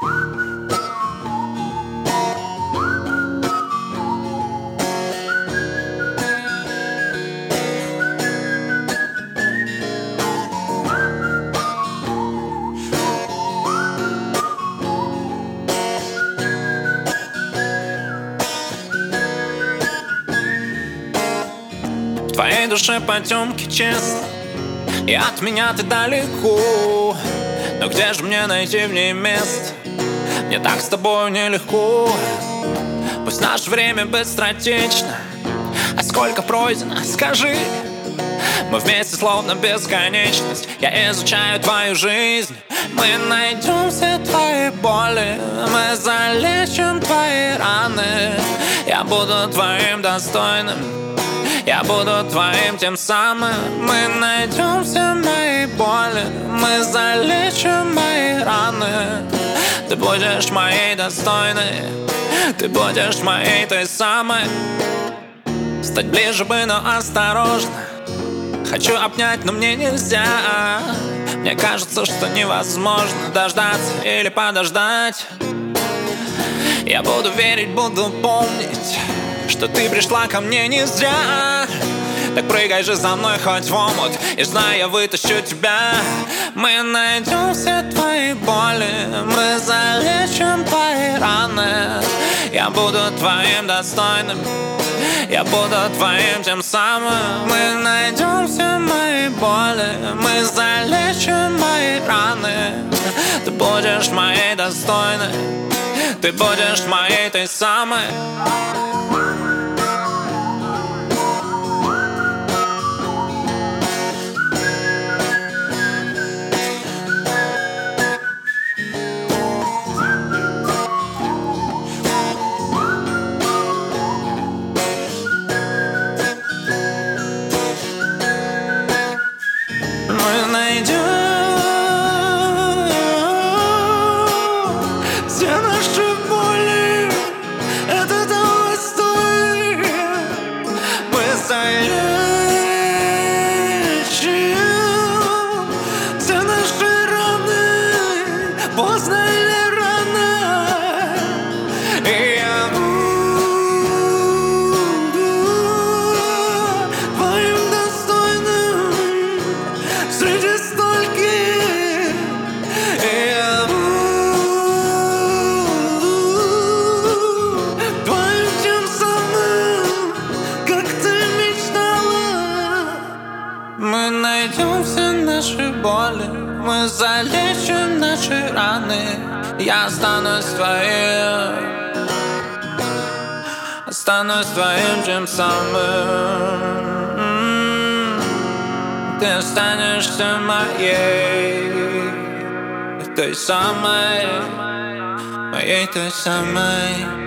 В твоей душе потемки честно, и от меня ты далеко. Но где же мне найти в ней место? Мне так с тобой нелегко. Пусть наше время быстротечно, а сколько пройдено, скажи. Мы вместе словно бесконечность. Я изучаю твою жизнь. Мы найдем все твои боли, мы залечим твои раны. Я буду твоим достойным, я буду твоим тем самым. Мы найдем все мои боли, мы залечим мои раны. Ты будешь моей достойной, ты будешь моей той самой. Стать ближе бы, но осторожно. Хочу обнять, но мне нельзя. Мне кажется, что невозможно дождаться или подождать. Я буду верить, буду помнить, что ты пришла ко мне не зря. Так прыгай же за мной хоть в омут, и знай, я вытащу тебя. Мы найдем все твои боли, мы залечим твои раны. Я буду твоим достойным, я буду твоим тем самым. Мы найдем все мои боли, мы залечим мои раны. Ты будешь моей достойной, ты будешь моей той самой. Мы найдем все наши боли, это того стоит. Мы залечим все наши раны, поздно или рано. И я буду твоим достойным среди стольких. Я буду твоим тем самым, как ты мечтала. Мы найдем все наши боли, мы залечим наши раны. Я останусь твоим, останусь твоим тем самым. Ты останешься моей, той самой, моей той самой.